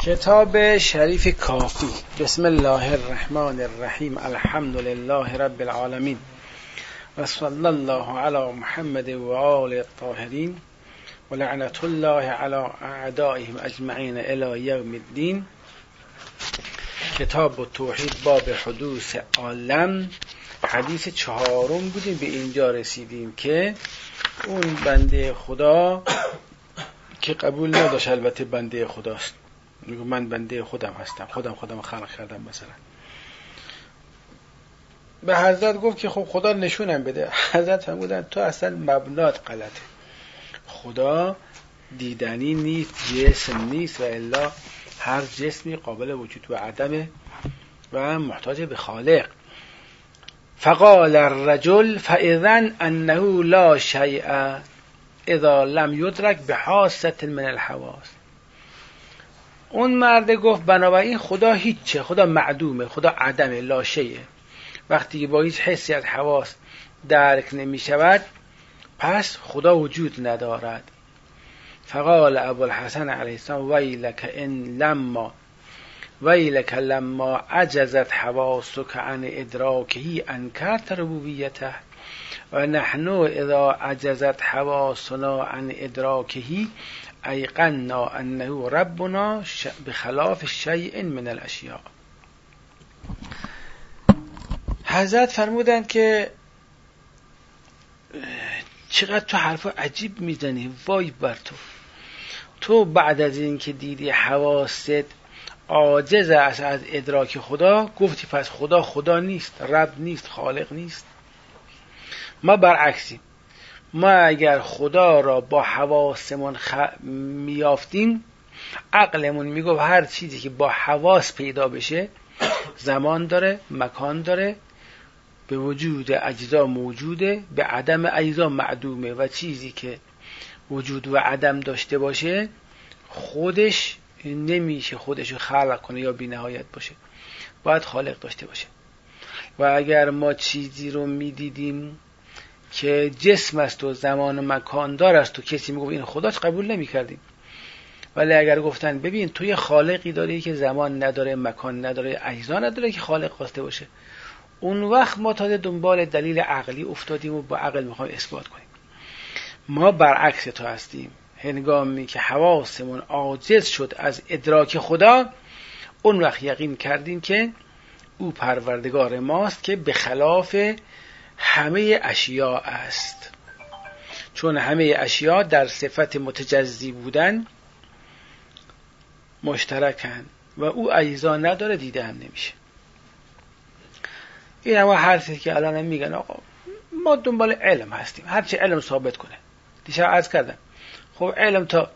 کتاب شریف کافی. بسم الله الرحمن الرحیم. الحمد لله رب العالمین و صلی الله علی محمد و آل الطاهرین و لعنت الله علی اعدائهم اجمعین الی یوم الدین. کتاب التوحید باب حدوث عالم. حدیث 4 بودیم، به اینجا رسیدیم که اون بنده خدا که قبول نداشت، البته بنده خداست، میگه من بنده خودم هستم، خودم خلق کردم. مثلا به حضرت گفت که خب خدا نشونم بده. حضرت فرمودن تو اصلا مبنات غلطه، خدا دیدنی نیست، جسم نیست، و الا هر جسمی قابل وجود و عدمه و محتاج به خالق. فقال الرجل فاذا انه لا شیء اذا لم یدرک بحاسة من الحواس. اون مرد گفت بنابراین خدا هیچه، خدا معدومه، خدا عدمه، لا شیء. وقتی با هیچ حسی از حواس درک نمی شود پس خدا وجود ندارد. فقال ابوالحسن علیه السلام ویلک لما عجزت حواسک عن ادراکه انکرت ربوبیته و نحن اذا عجزت حواسنا عن ادراکه ایقنا انه ربنا بخلاف شیء من الاشیاء. حضرت فرمودند که چقدر تو حرفا عجیب میزنی، وای بر تو بعد از این که دیدی حواست عاجز است از ادراک خدا، گفتی پس خدا نیست، رب نیست، خالق نیست. ما برعکسیم، ما اگر خدا را با حواسمون میافتیم، عقلمون میگه هر چیزی که با حواس پیدا بشه زمان داره، مکان داره، به وجود اجزا موجوده، به عدم اجزا معدومه، و چیزی که وجود و عدم داشته باشه خودش نمیشه خودشو خلق کنه یا بی نهایت باشه، باید خالق داشته باشه. و اگر ما چیزی رو میدیدیم که جسم است و زمان و مکان دار است و کسی میگه این خداست، قبول نمی کردیم. ولی اگر گفتن ببین تو یه خالقی داری که زمان نداره، مکان نداره، اجزا نداره که خالق خواسته باشه، اون وقت ما تا دنبال دلیل عقلی افتادیم و با عقل میخوایم اثبات کنیم. ما برعکس تو هستیم. هنگامی که حواسمون عاجز شد از ادراک خدا، اون وقت یقین کردیم که او پروردگار ماست که به خلاف همه اشیاء است، چون همه اشیاء در صفت متجزی بودن مشترکن و او اجزا نداره، دیده هم نمیشه. این همه حرفی که الان هم میگن آقا ما دنبال علم هستیم، هرچی علم ثابت کنه. دیشب عرض کردم خب علم تا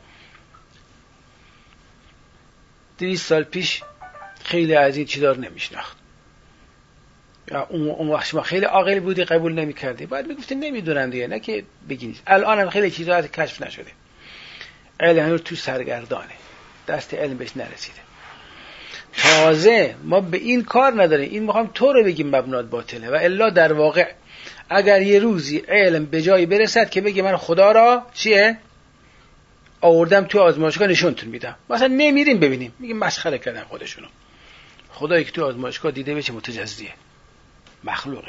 200 سال پیش خیلی از این چیزا رو نمیشناخت، یا اون وقت ما خیلی عاقل بودی قبول نمی کردی، باید میگفتی نمیدونم دیگه، نه که بگی. الان هم خیلی چیزا از کشف نشده، علم هنوز تو سرگردانه، دست علم بهش نرسیده. تازه ما به این کار نداریم، این میخوام تو رو بگیم مبنات باطله. و الا در واقع اگر یه روزی علم به جایی برسد که بگه من خدا را چیه آوردم تو آزمایشگاه نشونتون میدم، مثلا نمیریم ببینیم، میگیم مسخره کردن خودشونو. خدایی که تو آزمایشگاه دیده بشه متجزیه، مخلوقه.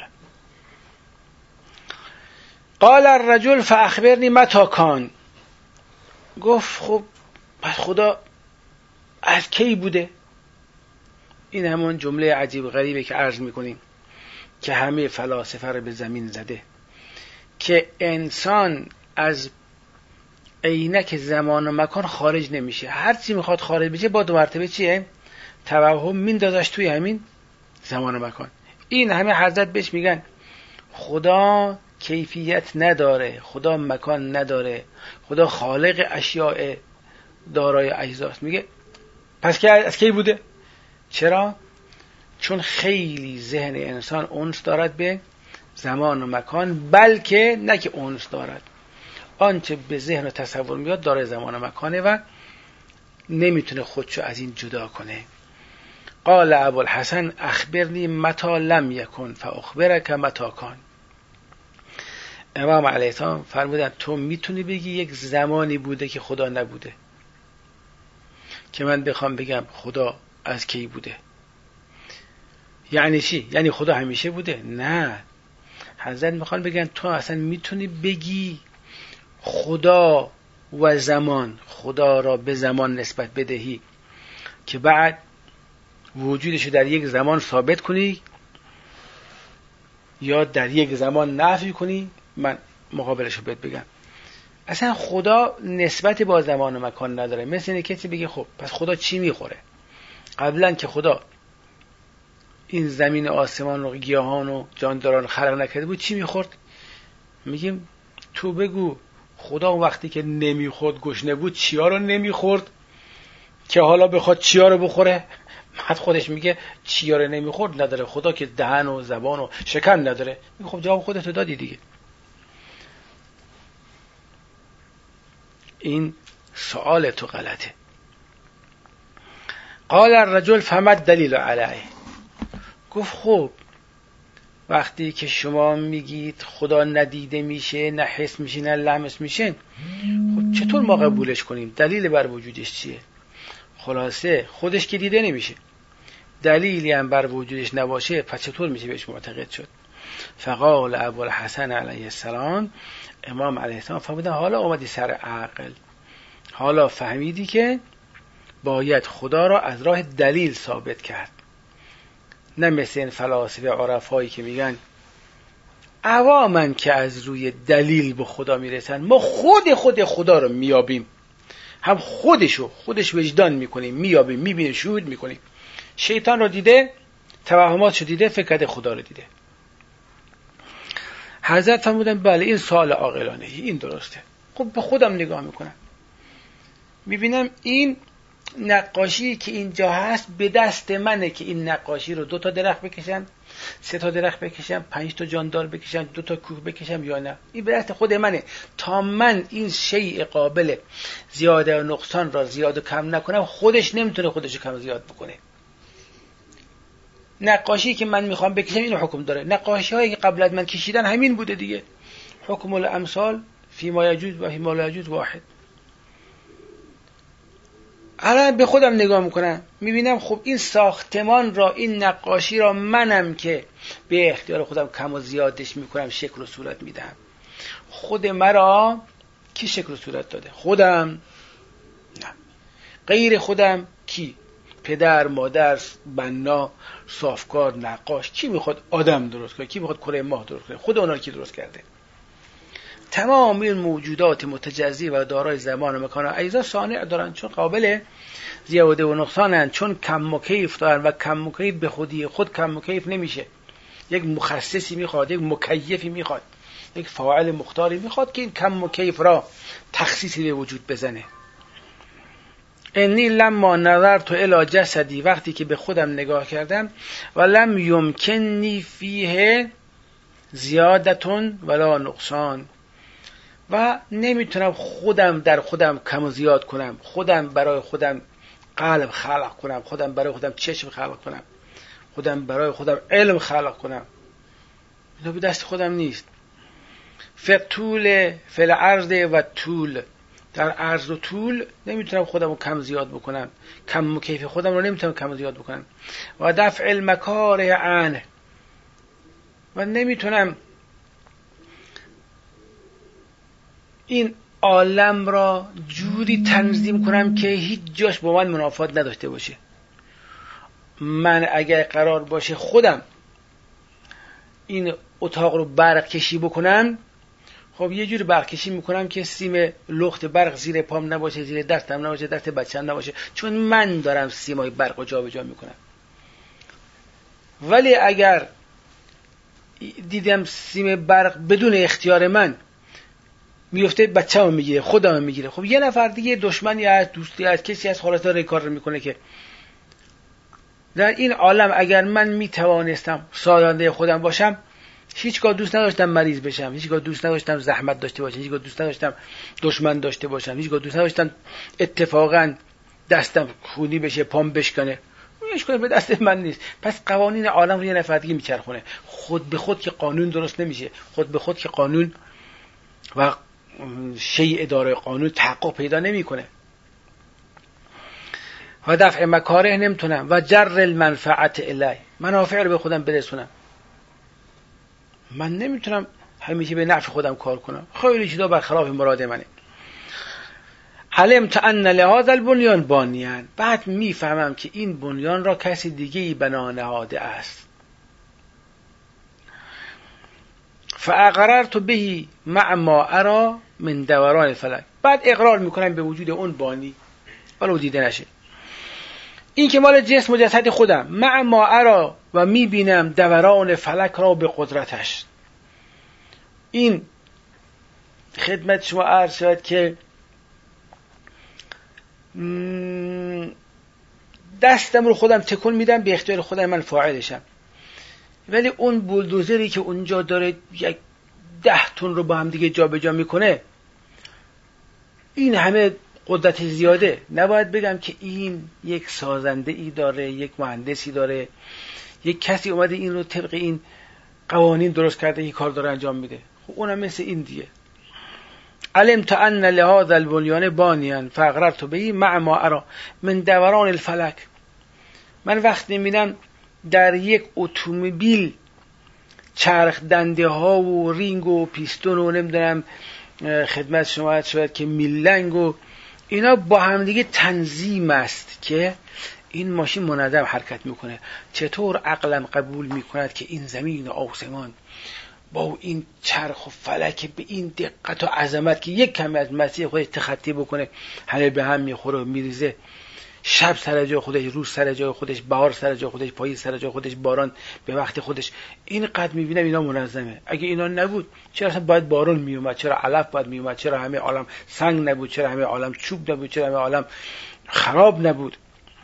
قال الرجل فاخبرنی متى کان. گفت خب پس خدا از کی بوده؟ این همون جمله عجیب غریبه که عرض میکنیم که همه فلاسفه رو به زمین زده، که انسان از عینک زمان و مکان خارج نمیشه. هر چی میخواد خارج بشه با 2 مرتبه چیه؟ توهم میندازش توی همین زمان و مکان. این همه حضرت بهش میگن خدا کیفیت نداره، خدا مکان نداره، خدا خالق اشیاء دارای اجزاست. میگه پس که از کی بوده؟ چرا؟ چون خیلی ذهن انسان انس دارد به زمان و مکان، بلکه نه که انس دارد، آنچه به ذهن و تصور میاد داره زمان و مکانه و نمیتونه خودشو از این جدا کنه. قال ابوالحسن اخبرنی متى لم یکن فاخبرک متى کان. امام علیه السلام فرمودن تو میتونی بگی یک زمانی بوده که خدا نبوده، که من بخوام بگم خدا از کی بوده. یعنی چی؟ یعنی خدا همیشه بوده؟ نه. حضرت میخوان بگن تو اصلا میتونی بگی خدا و زمان، خدا را به زمان نسبت بدهی که بعد وجودشو در یک زمان ثابت کنی یا در یک زمان نفی کنی؟ من مقابلشو بهت بگم. اصلا خدا نسبت با زمان و مکان نداره. مثل اینه کسی بگه خب پس خدا چی میخوره؟ قبلا که خدا این زمین و آسمان و گیاهان و جانداران خلق نکرده بود چی میخورد؟ میگیم تو بگو خدا اون وقتی که نمیخورد گشنه بود چیا رو نمیخورد که حالا بخواد چیا رو بخوره؟ بعد خودش میگه چیا رو نمیخورد نداره. خدا که دهن و زبان و شکم نداره. خب جواب خودتو دادی دیگه. این سوال تو غلطه. قال الرجل فما الدلیل علیه. گفت خب وقتی که شما میگید خدا ندیده میشه، نه حس میشه، نه لمس میشه، خب چطور ما قبولش کنیم؟ دلیل بر وجودش چیه؟ خلاصه خودش که دیده نمیشه، دلیلی هم بر وجودش نباشه، پس چطور میشه بهش معتقد شد؟ فقال ابوالحسن علیه السلام، امام علیه السلام فرمودن حالا اومدی سر عقل، حالا فهمیدی که باید خدا را از راه دلیل ثابت کرد، نه مثل این فلاسفه عرفایی که میگن عوامن که از روی دلیل به خدا میرسن، ما خود خدا رو میابیم، هم خودش وجدان میکنیم، میابیم، میبینیم، شهود میکنیم. شیطان رو دیده، توهماتشو دیده، فکر کرده خدا رو دیده. حضرت فرمودن بله این سوال عاقلانه، این درسته. خب به خودم نگاه میکنم، میبینم این نقاشی که اینجا هست به دست منه که این نقاشی رو 2 تا درخت بکشم، 3 تا درخت بکشم، 5 تا جاندار بکشم، 2 تا کوه بکشم یا نه. این به دست خود منه. تا من این شیء قابل زیاده و نقصان را زیاد و کم نکنم، خودش نمیتونه خودش کم و زیاد بکنه. نقاشی که من میخوام بکشم اینو حکم داره. نقاشی هایی که قبل از من کشیدن همین بوده دیگه. حکم الامثال فی ما یجوز و فی ما لا یجوز واحد. الان به خودم نگاه میکنم، میبینم خب این ساختمان را، این نقاشی را منم که به اختیار خودم کم و زیادش میکنم، شکل و صورت میدم. خود مرا کی شکل و صورت داده؟ خودم؟ نه. غیر خودم کی؟ پدر، مادر، بنا، صافکار، نقاش. کی میخواد آدم درست کنه؟ کی میخواد کره ماه درست کنه؟ خود اونا کی درست کرده؟ تمام این موجودات متجزی و دارای زمان و مکان و اجزا صانع دارن، چون قابل زیاده و نقصانن، چون کم و کیف دارن و کم و کیف به خودی خود کم و کیف نمیشه. یک مخصصی میخواد، یک مکیفی میخواد، یک فاعل مختاری میخواد که این کم و کیف را تخصیصی به وجود بزنه. انی لما نظرت الی جسدی، وقتی که به خودم نگاه کردم، و لم یمکننی فیه زیادتون ولا نقصان، و نمیتونم خودم در خودم کم و زیاد کنم، خودم برای خودم قلب خلق کنم، خودم برای خودم چشم خلق کنم، خودم برای خودم علم خلق کنم. اینا به دست خودم نیست. فطول فل عرض و طول، در عرض و طول نمیتونم خودم رو کم زیاد بکنم، کم و کیف خودم رو نمیتونم کم و زیاد بکنم. و دفع المکاره عنه، و نمیتونم این عالم را جوری تنظیم کنم که هیچ جاش با من منافات نداشته باشه. من اگر قرار باشه خودم این اتاق رو برق کشی بکنم، خب یه جوری برق کشی میکنم که سیم لخت برق زیر پام نباشه، زیر دستم نباشه، دست بچه‌م نباشه، چون من دارم سیمای برق رو جابجا میکنم. ولی اگر دیدم سیم برق بدون اختیار من میفته، بچه‌مو میگیره، خودمو میگیره، خب یه نفر دیگه دشمنی از دوستی از کسی از خلاص داره کار رو میکنه که در این عالم اگر من میتوانستم سازنده خودم باشم، هیچگاه دوست نداشتم مریض بشم، هیچگاه دوست نداشتم زحمت داشته باشم، هیچگاه دوست نداشتم دشمن داشته باشم، هیچگاه دوست نداشتم اتفاقا دستم خونی بشه، پام بشکنه. هیچگاه به دست من نیست. پس قوانین عالم رو یه نفر دیگه میچرخونه. خود به خود که قانون درست نمیشه، خود به خود که قانون و شیء اداره قانون تحقق پیدا نمیکنه. و دفع مکاره نمیتونم و جر المنفعت الی، منافع رو به خودم برسونم. من نمیتونم همیشه به نفع خودم کار کنم، خیلی چیزا برخلاف مراد منه. علمت ان لهذا البنیان بانیان، بعد میفهمم که این بنیان را کسی دیگه ای بنا نهاده است. فاقررت به مع ما ارى من دوران الفلک، بعد اقرار میکنم به وجود اون بانی ولو دیده نشه. این که مال جسم و جسد خودم، مع ما ارى، و میبینم دوران فلک را به قدرتش. این خدمت شما عرض شد که دستم رو خودم تکون میدم، به اختیار خودم من فاعلشم. ولی اون بولدوزری که اونجا داره 10 تن رو با هم دیگه جابجا میکنه، این همه قدرت زیاده، نباید بگم که این یک سازنده ای داره، یک مهندسی داره، یک کسی اومده این رو طبق این قوانین درست کرده، این کار داره انجام میده. خب اونم مثل این دیگه. علمت ان لهذا البنیان بانیان فاقررت به مع ما ارى من دوران الفلک. من وقتی میبینم در یک اتومبیل چرخ دنده ها و رینگ و پیستون و نمیدونم خدمت شما شاید که میلنگ و اینا با هم دیگه تنظیم است که این ماشین منظم حرکت میکنه. چطور عقلم قبول میکند که این زمین و آسمان با این چرخ و فلک به این دقت و عظمت که یک کمی از مسیر خودش تخطی بکنه همه به هم میخوره و میریزه، شب سر جای خودش، روز سر جای خودش، بهار سر جای خودش، پاییز سر جای خودش، باران به وقت خودش. این قد میبینم اینا منظمه. اگه اینا نبود چرا اصلا باید باران میومد؟ چرا علف باید میومد؟ چرا همه عالم سنگ نبود؟ چرا همه عالم چوب نبود؟ چرا همه عالم خراب نبود؟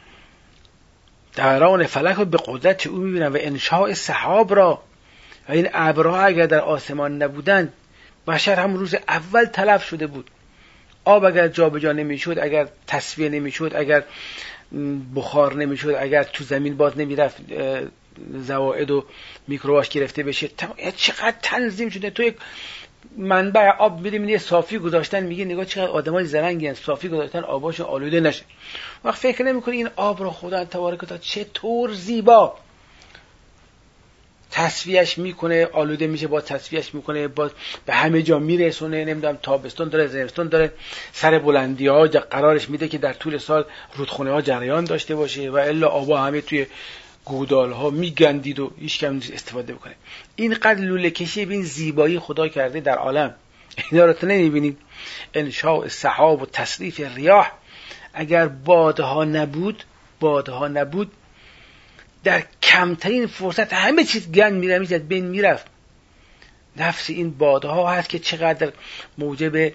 دوران فلک رو به قدرت او میبینم و انشاء سحاب را، و این ابرها اگر در آسمان نبودن بشر هم روز اول تلف شده بود. آب اگر جابجا نمیشد، اگر تصفیه نمیشد، اگر بخار نمیشد، اگر تو زمین باز نمیرفت زوائد و میکروباش گرفته بشه، چقدر تنظیم شده. تو یک منبع آب میریم یه صافی گذاشتن، میگه نگاه چقدر آدمای زرنگن، صافی گذاشتن آباشون آلوده نشه. وقت فکر نمیکنی این آب رو خدا تبارک و تعالی چطور زیبا تصفیهش میکنه، آلوده میشه با تصفیهش میکنه، باز به همه جا میرسونه. نمیدونم تابستون داره، زمستون داره، سر بلندی ها قرارش میده که در طول سال رودخونه ها جریان داشته باشه و الا آبا همه توی گودال ها میگندید و هیچ کم استفاده بکنه. اینقدر لوله کشی ببین زیبایی خدا کرده در عالم، اینا رو تو نمیبینید؟ انشاء سحاب و تصریف ریاح. اگر بادها نبود در کمترین فرصت همه چیز گند میرفت، بین میرفت. نفس این بادها هست که چقدر موجب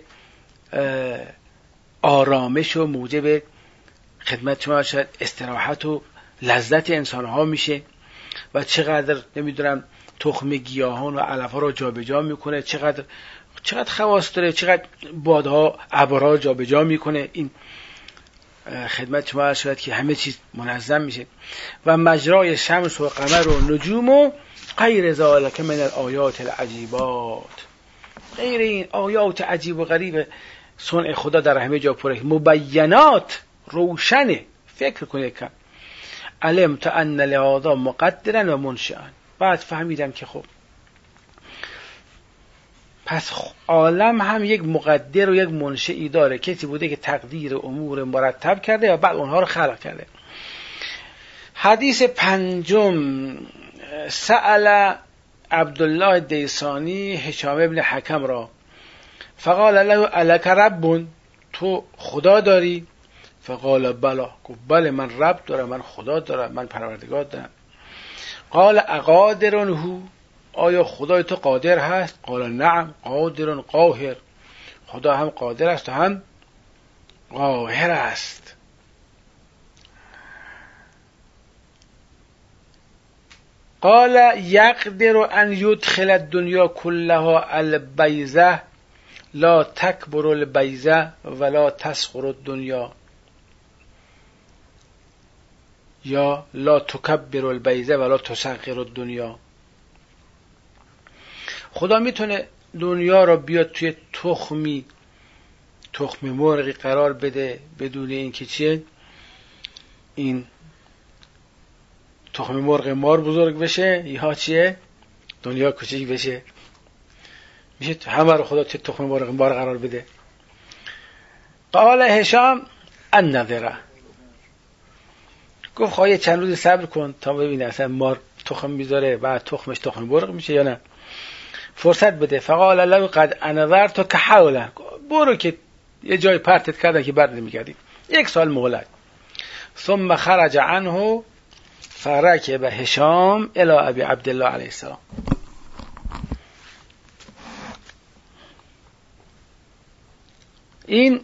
آرامش و موجب خدمت شما شاید استراحت و لذت انسان ها میشه و چقدر نمیدونم تخم گیاهان و علف ها رو جابجا میکنه، چقدر خواص داره، چقدر بادها ابرها جابجا میکنه. این خدمت شما شاید که همه چیز منظم میشه. و مجرای شمس و قمر و نجوم و غیر ذالک من الآیات العجیبات، غیر این آیات عجیب و غریب صنع خدا در همه جا پره، مبینات، روشنه. فکر کنید کم. علمت ان لهذا مقدرا و منشئا. بعد فهمیدم که خب پس عالم هم یک مقدر و یک منشئی داره، کسی بوده که تقدیر امور مرتب کرده و بعد اونها رو خلق کرده. حدیث 5، سأل عبدالله دیسانی هشام ابن حکم را فقال له الک رب، تو خدا داری؟ فقال بلا، گفت بله من رب دارم، من خدا دارم، من پروردگار دارم. قال اقادر هو، آیا خدای تو قادر هست؟ قال نعم قادر قاهر، خدا هم قادر است و هم قاهر است. قال یقدر ان یدخل الدنیا كلها البیضه لا تکبر البیضه ولا تصغر الدنیا، یا لا تکبر البیضه ولا تصغر الدنیا. خدا میتونه دنیا را بیاد توی تخم مرغی قرار بده بدون اینکه چیه این تخم مرغ مار بزرگ بشه یا چیه دنیا کوچیک بشه؟ میشه همه رو خدا چه تخم مرغ مار قرار بده؟ قال هشام النظره، گفت خواهی چند روز صبر کن تا ببینه اصلا مار تخم میذاره بعد تخمش تخم مرغ میشه یا نه، فرصت بده. فقال له قد انذرت که حوله، برو که یه جای پرتت کردن که بر نمیگردی، 1 سال مهلت. ثم خرج عنه فرکب هشام الی ابی عبدالله علیه السلام. این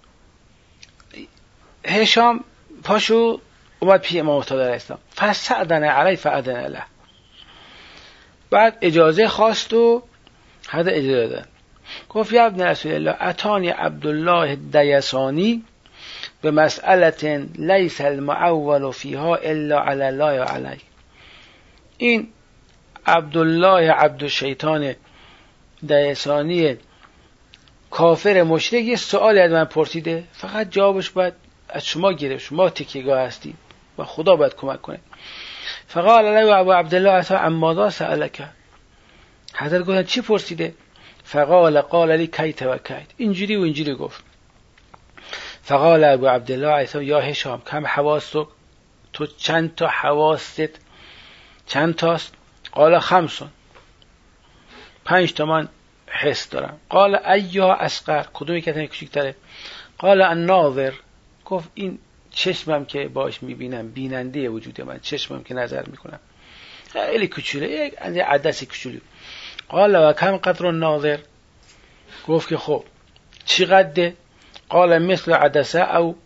هشام پاشو اومد پیش امام افتاد علیه السلام، فاستأذن علیه فأذن له، بعد اجازه خواست و حد اجازه دادن. گفت یا ابن رسول الله اتانی عبدالله دیسانی به مسئله لیس المعول فیها الا علی الله و علیک. این عبدالله عبدالشیطان دیسانی کافر مشرک یه سوالی از من پرسیده، فقط جوابش باید از شما گرفت، شما تکیه‌گاه هستی و خدا باید کمک کنه. فقال له ابو عبدالله اتا عماذا سألک، حضرت گفتن چی پرسیده؟ قال لی کیت و کیت، اینجوری و اینجوری گفت. فقال ابو عبدالله اتا یا هشام کم حواستک، تو چند تا حواست چند تاست؟ قال 5، 5 تا من حس دارم. قال ایها اصغر، کدومی که کوچیک‌تره؟ قال الناظر، گفت این چشمم که باش میبینم، بیننده وجود من، چشمم که نظر میکنم، خیلی کوچوله، یک عدس کوچولو. قال و کم قدر الناظر، گفت که خب چی قده؟ قال مثل عدسه او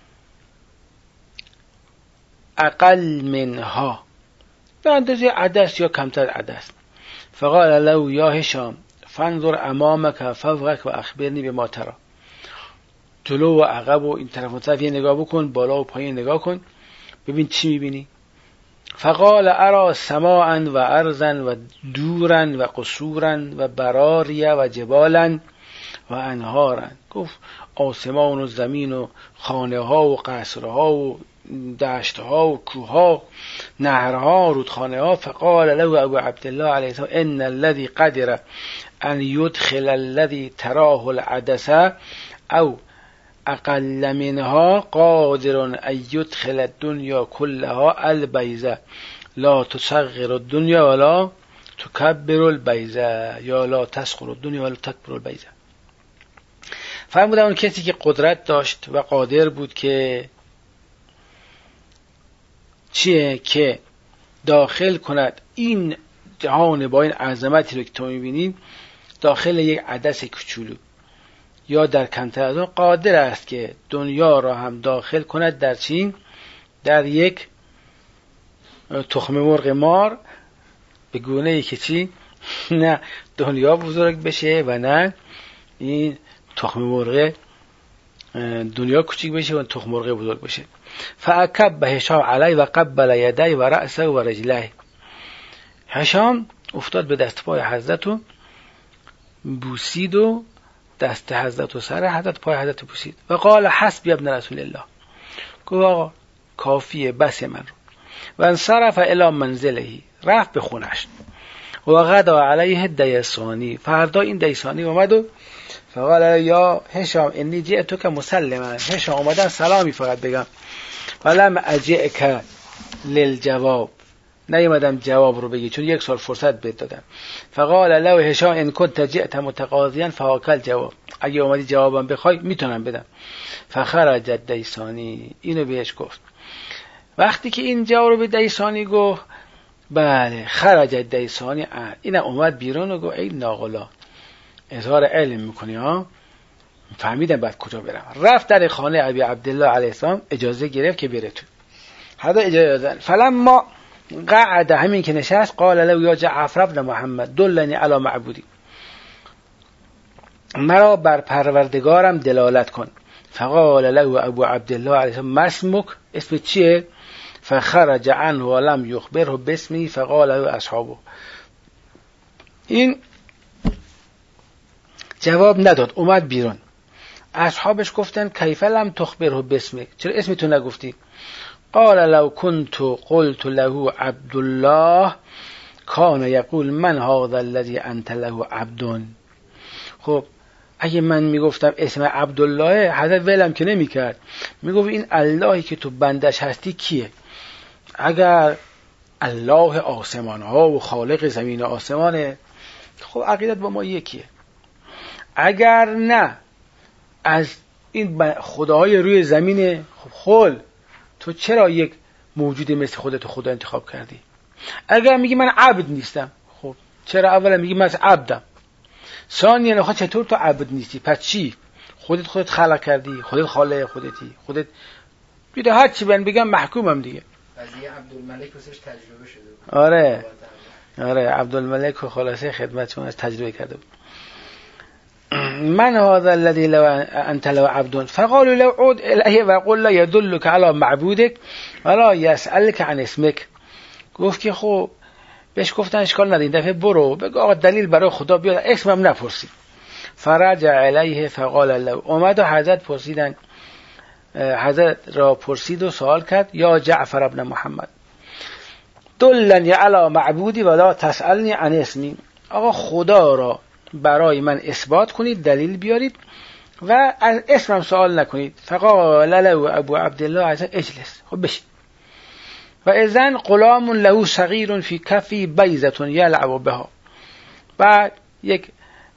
اقل منها، به اندازه عدس یا کمتر عدس. فقال له یا هشام فانظر امامک فوقک و اخبرنی بما ترى، جلو و عقب و این طرف و طرف یه نگاه بکن، بالا و پایین نگاه کن، ببین چی میبینی. فقال ارى سماعا و ارضا و دورا و قصورا و براریا و جبالا و انهارا، گفت آسمان و زمین و خانه ها و قصرها و دشت ها و کوه ها، نهرها، رودخانه ها. فقال له ابو عبدالله علیه السلام ان الذي قدر ان يدخل الذي تراه العدسه او اقل منها قادر ان يدخل الدنيا كلها البيضاء لا تصغر الدنيا ولا تكبر البيضاء یا لا تصغر الدنيا ولا تكبر البيضاء. فرمودن اون کسی که قدرت داشت و قادر بود که چیه که داخل کند این جهان با این عظمتی رو که تو می‌بینی داخل یک عدس کوچولو یا در کمتر از اون، قادر است که دنیا را هم داخل کند در چین، در یک تخم مرغ مار، به گونه‌ای که چی نه دنیا بزرگ بشه و نه این تخم مرغ دنیا کوچیک بشه و تخم مرغ بزرگ بشه. فاکب هشام علی و قبل یدی و رأسه و رجله، هشام افتاد به دست پای حضرت و بوسید و دست حضرت و سر حضرت، پای حضرت بوسید. و قال حسبی ابن رسول الله، گفت آقا کافیه بس من رو. و انصرف الی منزله، رفت به خونش. و غدا علیه دیسانی، فردا این دیسانی اومد و فقال یا هشام انی جئتک مسلما، هشام اومدم سلامی فقط بگم، ولم اجئک للجواب، نیومدم جواب رو بگی چون 1 سال فرصت بهت دادم. فقال له هشام ان كنت جئت متقاضیا فهاکل جواب، اگه اومدی جوابم بخوای میتونم بدم. فخرج دیسانی، اینو بهش گفت. وقتی که این جواب رو به دیسانی گفت، بله خرج دیسانی، این اومد بیرون و گفت ای ناقلا اظهار علم میکنی ها، فهمیدم بعد کجا برم. رفت در خانه ابی عبدالله علیه السلام، اجازه گرفت که بره تو. حدا اجازه دادن. فلما قعد، همین که نشست، قال له یا جعفر ابن محمد دلنی علی معبودی، مرا بر پروردگارم دلالت کن. فقال له ابو عبدالله علیه السلام ما اسمک، اسم چیه؟ فخرج عنه ولم یخبره باسمی فقال له اصحابه، این جواب نداد، اومد بیرون. اصحابش گفتن کیف لم تخبره باسمی، چرا اسم تو نگفتی؟ قال لو كنت قلت له عبد الله کان یقول من هذا الذی انت له عبد. خب اگه من میگفتم اسم عبدالله، حضرت ولم که نمیکرد، میگفت این اللهی که تو بندش هستی کیه؟ اگر الله آسمان ها و خالق زمین و آسمانه، خب عقیدت با ما یکیه. اگر نه از این خداهای روی زمینه، خب تو چرا یک موجود مثل خودت خدا انتخاب کردی؟ اگر میگی من عبد نیستم، خب چرا اولا میگی من عبدم؟ ثانیاً آخه چطور تو عبد نیستی؟ پس چی؟ خودت خلق کردی، خودت خالق خودتی، خودت بیده هر چی بگم محکومم دیگه. قضیه عبدالملک واسش تجربه شده. آره عبدالملک رو خلاصه خدمتتون از تجربه کرده بود. من هذا الذي لو انت لو عبد فقالوا لو عود الیه وقل لا يدلك على معبودك ولا يسألك عن اسمك. گفت که خب بهش گفتن اشکال نداره، این دفعه برو بگو آقا دلیل برای خدا بیاد، اسمم نپرسی. فرجع علیه فقال له، اومد و حضرت پرسیدن، حضرت را پرسید و سوال کرد یا جعفر ابن محمد دلنی علی معبودی ولا تسألنی عن اسمی، آقا خدا را برای من اثبات کنید، دلیل بیارید و از اسمم سوال نکنید. فقال له ابو عبدالله اجلس، خب بشید. و اذن غلام له صغیر فی کفی بیضة یلعب بها، بعد یک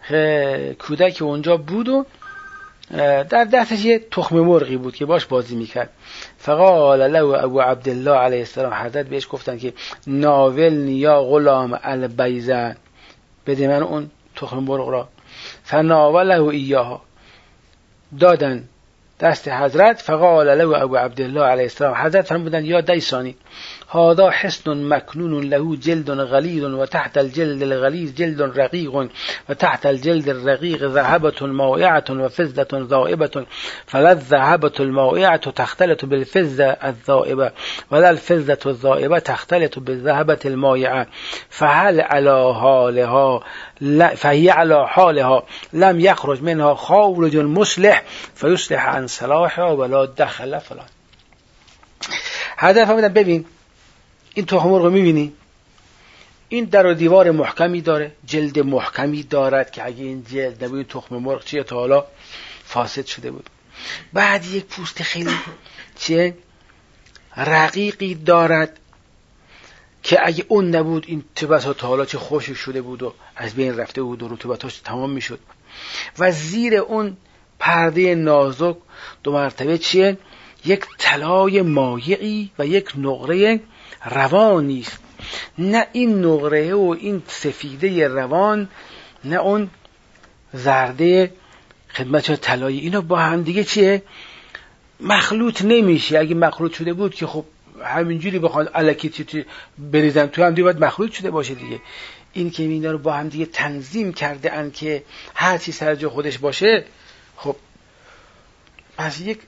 کودک اونجا بود و در دستش یه تخم مرغی بود که باش بازی میکرد. فقال له ابو عبدالله علیه السلام، حضرت بهش گفتن که ناولنی یا غلام البیضة، بده من اون تخم مرغ را. فناوله ایاها، دادن دست حضرت. فقال له ابو عبدالله علیه السلام، حضرت فرمودند یا دیسانی هذا حصن مکنون له جلد غلیظ و تحت الجلد الغلیظ جلد رقیق و تحت الجلد الرقیق ذهبة مائعة و فضة ذائبة فلا الذهبة المائعة تختلط بالفضة الذائبة ولا الفضة الذائبة تختلط بالذهبة المائعة فهل على حالها فهي على حالها لم يخرج منها خارج مصلح فيصلح عن صلاحها ولا دخل فلان. حضرت فرمودن ببین این تخم مرغ رو میبینی؟ این در و دیوار محکمی داره، جلد محکمی دارد که اگه این جلد نبود تخم مرغ چیه تا حالا فاسد شده بود. بعد یک پوست خیلی چیه رقیقی دارد که اگه اون نبود این بسا تا حالا چه خشک شده بود و از بین رفته بود و رطوبتاش تمام میشد. و زیر اون پرده نازک دو مرتبه چیه یک طلای مایعی و یک نقره روانی است. نه این نقره و این سفیده روان، نه اون زرده خدمت طلایی، اینا با هم دیگه چیه مخلوط نمیشه. اگه مخلوط شده بود که خب همینجوری بخواد الکی چی بریزن تو هم دیگه باید مخلوط شده باشه دیگه. این که اینا رو با هم دیگه تنظیم کرده ان که هر چی سر جای خودش باشه، خب پس یک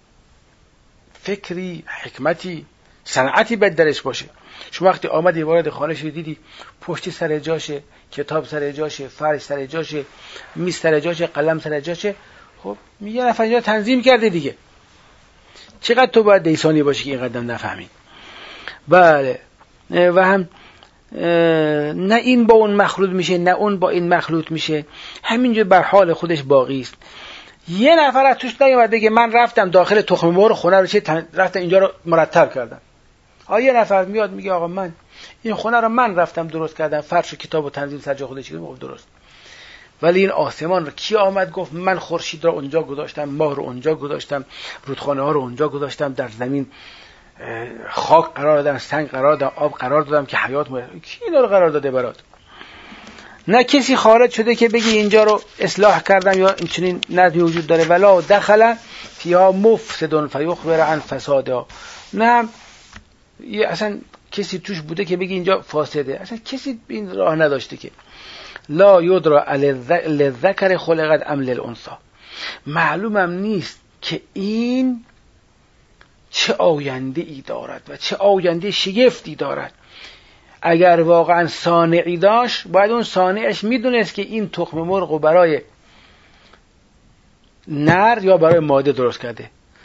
فکری، حکمتی، صنعتی باید درش باشه. شما وقتی آمدی وارد خانه شدی دیدی پشتی سر جاشه، کتاب سر جاشه، فرش سر جاشه، میز سر جاشه، قلم سر جاشه، خب میگه نفر اینجا تنظیم کرده دیگه. چقدر تو باید دیسانی باشی که اینقدر نفهمی. بله. و هم نه این با اون مخلوط میشه نه اون با این مخلوط میشه، همینجور بر حال خودش باقی است. یه نفر از توش نیومد بگه من رفتم داخل تخم مرغ خونه رو رفتم اینجا رو مرتب کردم. یه نفر میاد میگه آقا من این خونه رو من رفتم درست کردم، فرش و کتاب و تنظیم سر جای خودش کردم، درست. ولی این آسمان رو کی آمد گفت من خورشید رو اونجا گذاشتم، ماه رو اونجا گذاشتم، رودخانه ها رو اونجا گذاشتم، در زمین خاک قرار دادم، سنگ قرار دادم، آب قرار دادم که حیات کی اینا رو قرار داده برات؟ نه کسی خارج شده که بگی اینجا رو اصلاح کردم یا این چنین نظمی وجود داره. ولا دخل فیها مفسد فیخبر عن فسادها، نه اصلا کسی توش بوده که بگی اینجا فاسده، اصلا کسی این راه نداشته که. لا یدرا للذکر خلقت ام للانثی، معلومم نیست که این چه آینده ای دارد و چه آینده شگفتی دارد. اگر واقعا صانعی داشت باید اون صانعش میدونست که این تخم مرغ رو برای نر یا برای ماده درست کرده.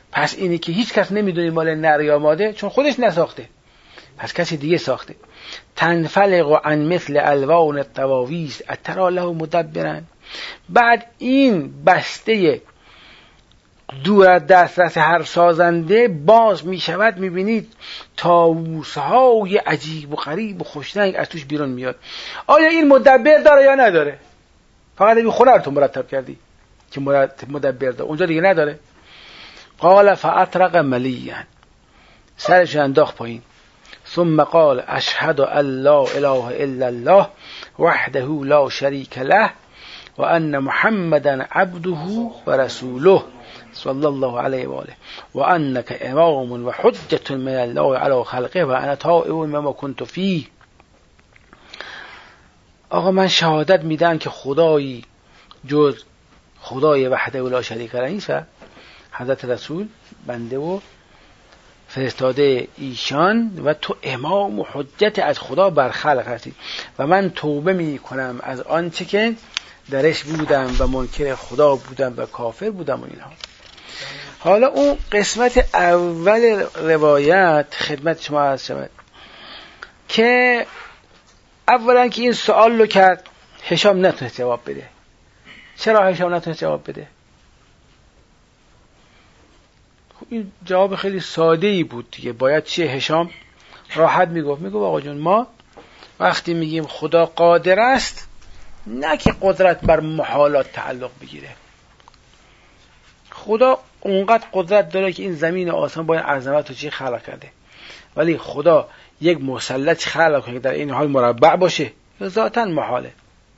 پس اینی که هیچ کس نمیدونه مال نر یا ماده، چون خودش نساخته، پس کسی دیگه ساخته. تنفلق عن مثل الوان الطواویس اترا له مدبرا. بعد این بسته دور از دسترس هر سازنده باز می شود، می بینید طاووس‌های عجیب و غریب و خوشرنگ از توش بیرون میاد. آیا این مدبر داره یا نداره؟ فقط این خونه رو تو مرتب کردی که مدبر داره، اونجا دیگه نداره. قال فاطرق مليا، سرش انداخت پایین. ثم قال اشهد ان لا اله الا الله وحده لا شريك له و ان محمدا عبده و رسوله صلی الله علیه و آله و انک امام و حجة من الله علی خلقه و انا تائب مما كنت فيه. آقا من شهادت میدم که خدایی جز خدای وحده لا شریک له نیست و حضرت رسول بنده و فرستاده ایشان و تو امام و حجت از خدا بر خلق هستی و من توبه می کنم از آنچه که درش بودم و منکر خدا بودم و کافر بودم و اینها. حالا اون قسمت اول روایت خدمت شما عرض شود که اولا که این سوال رو کرد، هشام نتونست جواب بده. چرا هشام نتونست جواب بده؟ این جواب خیلی ساده‌ای بود دیگه. باید چیه؟ هشام راحت میگفت آقا جون ما وقتی میگیم خدا قادر است، نه که قدرت بر محالات تعلق بگیره. خدا اونقدر قدرت داره که این زمین و آسمان با این عظمت و چی خلق کرده، ولی خدا یک مثلث خلق کنه که در این حال مربع باشه ذاتاً محاله.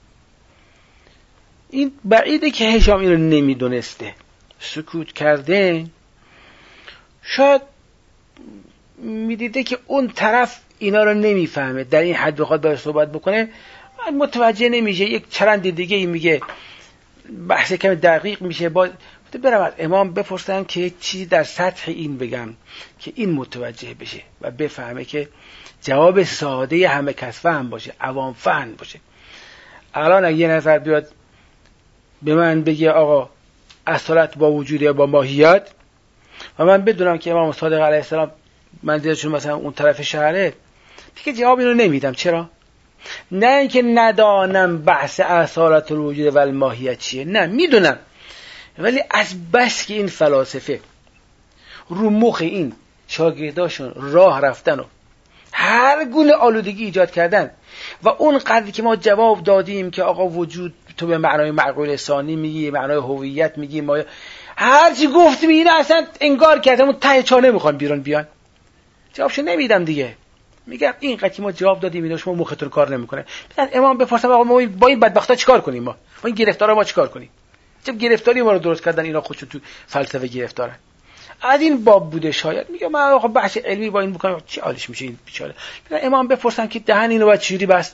این بعیده که هشام این رو نمیدونسته، سکوت کرده. شاید میدیده که اون طرف اینا رو نمیفهمه، در این حد بخواد باید صحبت بکنه متوجه نمیشه. یک چرند دیگه ای میگه، بحث کمی دقیق میشه. برم از امام بپرسم که یک چیزی در سطح این بگم که این متوجه بشه و بفهمه که جواب ساده همه کس فهم باشه، عوام فهم باشه. الان اگه یه نفر بیاد به من بگه آقا اصالت با وجود یا با ماهیت و من بدونم که امام صادق علیه السلام منزلشون مثلا اون طرف شهره، دیگه جواب اینو نمیدم. چرا؟ نه اینکه ندانم بحث اصالت الوجود و الماهیت چیه، نه میدونم، ولی از بس که این فلاسفه رو مخ این شاگرداشون راه رفتن و هر گونه آلودگی ایجاد کردن و اون قدری که ما جواب دادیم که آقا وجود تو به معنای معقول ثانی میگی، معنای هویت میگی، ما هر چی گفتیم اینا اصلا انگار کردم اون ته چا نمیخوان بیرون بیان، جوابشو نمیدم دیگه. میگم این قدری که ما جواب دادیم اینا شما مختون کار نمیکنه. بعد امام بپرسم آقا ما با این بدبختا چیکار کنیم، ما این گرفتارا ما چیکار کنیم؟ چه گرفتاری ما رو درست کردن اینا، خودشون تو فلسفه گرفتارن. از این باب بوده شاید. میگم من آقا بحث علمی با این بکنم چی حالش میشه این بیچاره. امام بپرسن که دهن اینو باید چجوری بست.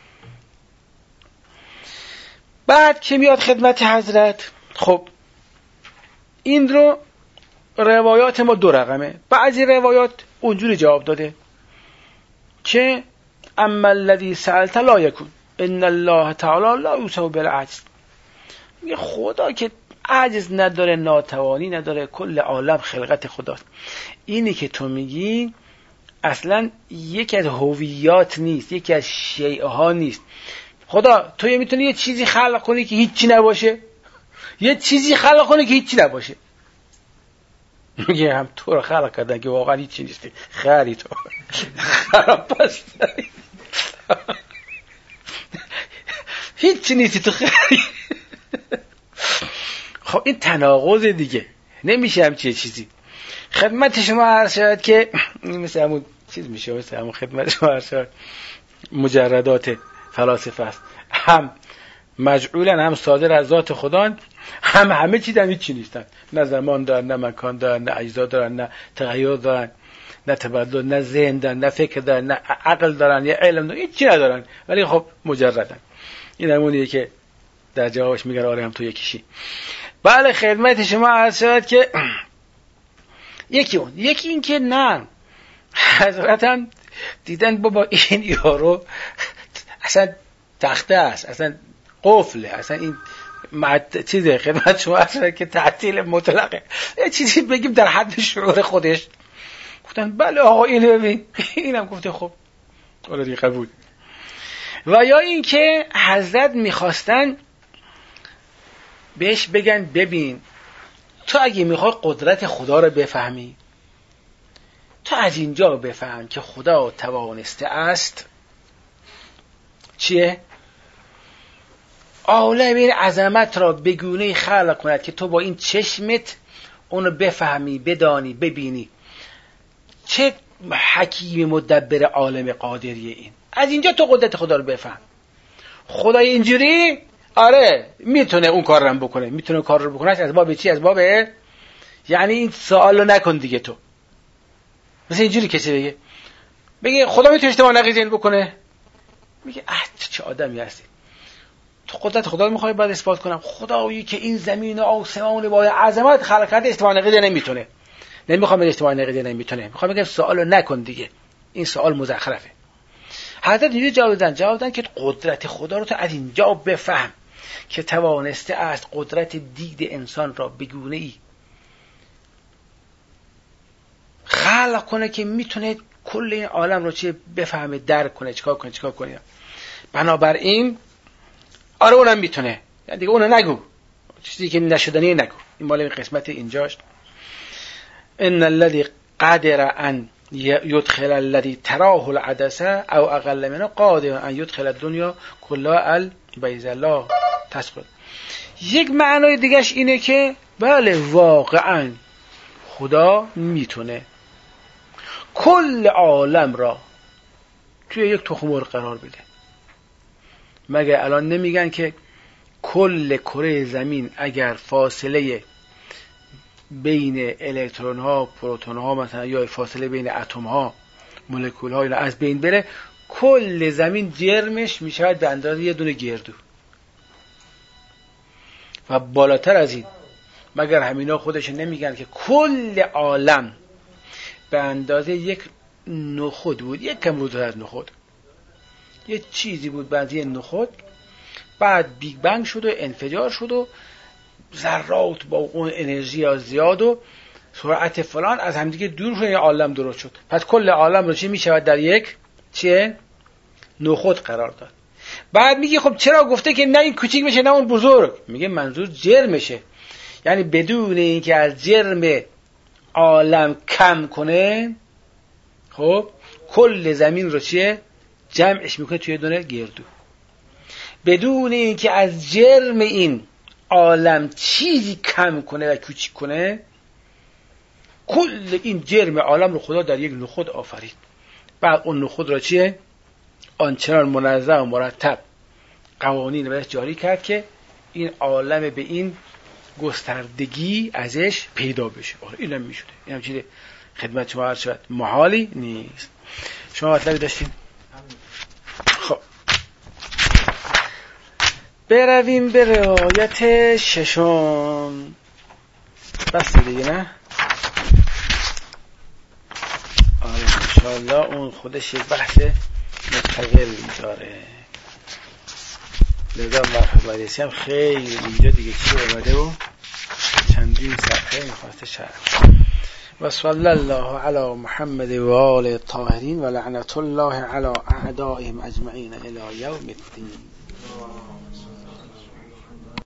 بعد که میاد خدمت حضرت، خب این رو روایات ما دو رقمه. بعضی روایات اونجوری جواب داده که اما الذی سألت لا یکون ان الله تعالی لا یوصف بالعجز. میگه خدا که عجز نداره، ناتوانی نداره، کل عالم خلقت خداست. اینی که تو میگی اصلا یکی از هویات نیست، یکی از شیءها نیست. خدا تو میتونی یه چیزی خلق کنی که هیچی نباشه، یه چیزی خلق کنی که هیچی نباشه. میگه هم تو رو خلق کردن که واقعا هیچی نیستی، خری تو خراب پس هیچی نیستی تو خری. خب این تناقض دیگه، نمیشه همچین چیزی. خدمت شما عرض شد که مثل همون چیز میشه، مثل همون خدمت شما عرض شد مجردات فلاسفه است، هم مجعولن، هم صادر از ذات خدا، هم همه چیز هم هیچی نیستن. نه زمان دارن، نه مکان دارن، نه اجزا دارن، نه تغییر دارن، نه تبدل، نه ذهن دارن، نه فکر دارن، نه عقل دارن، یا علم دارن، هیچی ندارن، ولی خب مجردن. این همونیه که در جوابش میگن آره هم تو یکیشی. بله خدمت شما عرض شد که یکی این که نه، حضرت هم دیدن بابا این یارو اصلا تخته است، اصلا قفله، اصلا این چیزه خدمت شما اصلا که تعطیل مطلقه، یه چیزی بگیم در حد شعور خودش. گفتن بله آقا اینو ببین، اینم گفته خب اولی قبول. و یا این که حضرت میخواستن بهش بگن ببین تو اگه میخوای قدرت خدا رو بفهمی، تو از اینجا بفهم که خدا توانسته است چیه؟ عالم این عظمت را به گونه‌ای خلق کند که تو با این چشمت اونو بفهمی، بدانی، ببینی. چه حکیم مدبر عالم قادریه این. از اینجا تو قدرت خدا رو بفهم. خدای اینجوری آره میتونه اون کار رو بکنه، میتونه کار رو بکنه. از باب چی؟ از باب یعنی این سوال رو نکن دیگه. تو مثلا اینجوری کسی بگه خدا میتونه اجتماع نقیض بکنه، میگه چه آدمی هستی. تو قدرت خدا رو میخوای بعد اثبات کنم؟ خدایی که این زمین و آسمان با عظمت خلق کرده اجتماع نقیض نمیتونه. نمیخوام اجتماع نقیض نمیتونه، میخوام بگم سوال رو نکن دیگه، این سوال مزخرفه. حضرت اینجوری جواب دادن که قدرت خدا رو تو از اینجا بفهم که توانسته است قدرت دید انسان را به گونه‌ای خلق کنه که میتونه کل این عالم رو چه بفهمه، درک کنه، چیکار کنه. بنابراین آره اونم میتونه، یعنی دیگه اونو نگو، چیزی که نشدنی نگو. این مال قسمت اینجاست. ان الذي قادر ان يدخل الذي تراه العدسه او اقل منه قادر ان يدخل الدنيا كلها البيض الله تسقط. یک معنای دیگهش اینه که بله واقعا خدا میتونه کل عالم را توی یک تخم مرغ قرار بده. مگه الان نمیگن که کل کره زمین اگر فاصله بین الکترون ها، پروتون ها مثلا یا فاصله بین اتم ها، مولکول ها اینا از بین بره، کل زمین جرمش میشه به اندازه یه دونه گردو و بالاتر از این. مگر همینا خودش نمیگن که کل عالم به اندازه یک نخود بود، یک کم بزرگتر از نخود، یه چیزی بود به اندازه نخود، بعد بیگ بنگ شد و انفجار شد و ذرات با اون انرژی زیاد و سرعت فلان از همدیگه دور شد، یه عالم درست شد. پس کل عالم رو چی میشود در یک چیه؟ نخود قرار داد. بعد میگه خب چرا گفته که نه این کوچیک بشه نه اون بزرگ؟ میگه منظور جرمشه، یعنی بدون اینکه از جرم عالم کم کنه، خب کل زمین رو چیه؟ جمعش میکنه توی دونه گردو. بدون اینکه از جرم این عالم چیزی کم کنه و کوچیک کنه، کل این جرم عالم رو خدا در یک نخود آفرید. بعد اون نخود را چیه؟ آنچنان منظم و مرتب قوانین بهش جاری کرد که این عالم به این گستردگی ازش پیدا بشه. اینم میشده. اینم چیزی خدمت شما عرض شد محالی نیست. شما مطلبی داشتین؟ خب برویم به روایت ششم. بس دیگه نه؟ آره انشاءالله اون خودش یک بحث مستقل داره. لذا مرحبایسی هم خیلی اینجا دیگه چی اومده و چندین صفحه میخواسته شرح. و صلی الله علی محمد و آل الطاهرین و لعنت الله علی اعدائهم اجمعین الی یوم الدین.